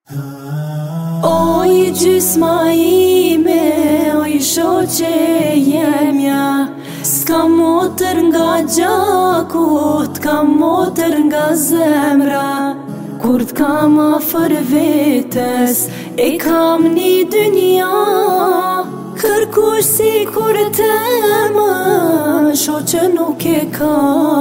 Oj gjysma ime, oj shoqe jemja, s'kam motër nga gjakut, t'kam motër nga zemra. Kur t'kam afër vetes, e kam një dynja, kërkush si kur tema, shoqe nuk e ka.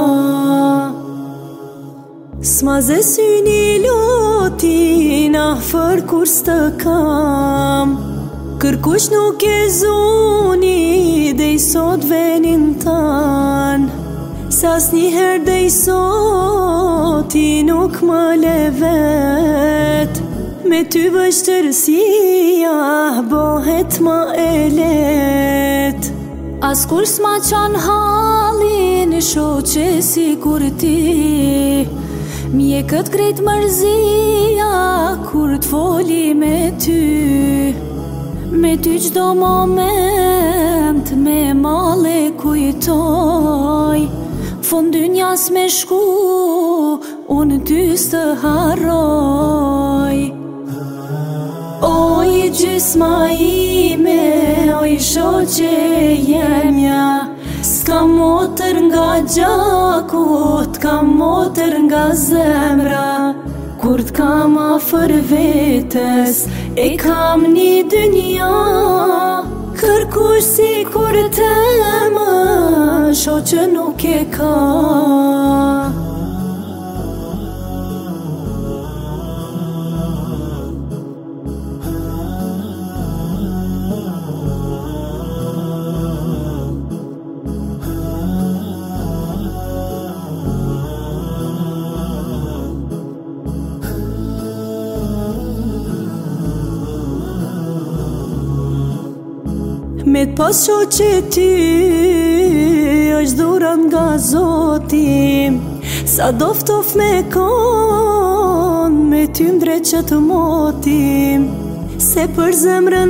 S'ma ze syni lotin afër kur s'të kam, kërkush nuk e zuni dhe i sot venin tan. Sas njëherë dhe i soti nuk më le vet, me ty vështërësia bohet ma e let. As kur s'ma qan halin shoqe si kur ti, mje këtë krejt mërzia kur t'foli me ty. Me ty qdo moment me male kujtoj, fund dynjas me shku, unë ty s'të harroj. Oj gjysma ime, oj shoqe jemja, s'kam motër nga gjakut, t'kam motër nga zemra. Kur t'kam afër vetes, e kam një dynja, kërkush si kur tema, shoqe nuk e ka. Me t'pas shoqe ty, është dhurat nga Zoti, sa doftof me kon, me ty mdre që të moti. Se për zemrën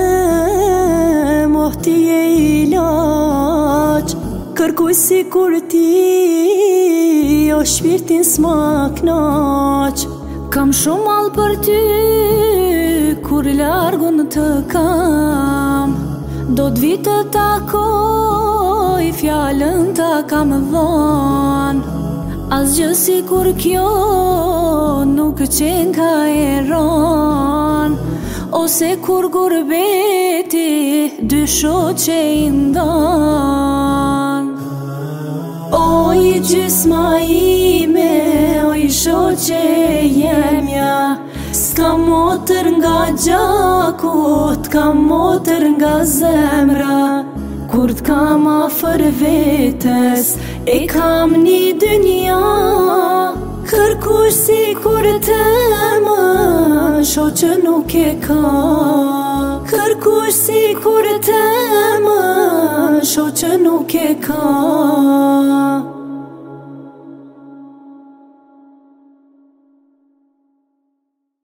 tem, ti e ilaq, kërkuj si kur ti, o shpirtin s'ma knaq. Kam shumë mal për ty, kur largun të kam, do t'vi të takoj, fjallën ta kam dhon. Asgjë si kur kjo nuk qenë ka eron, ose kur gurbeti dy shoqe i ndon. Oj gjysma ime, oj shoqe jemja, s'kam motër nga gjakut, t'kam motër nga zemra. Kur t'kam afër vetes, e kam një dynja, kërkush si kur tema, shoqe nuk e ka. Kërkush si kur tema, shoqe nuk e ka.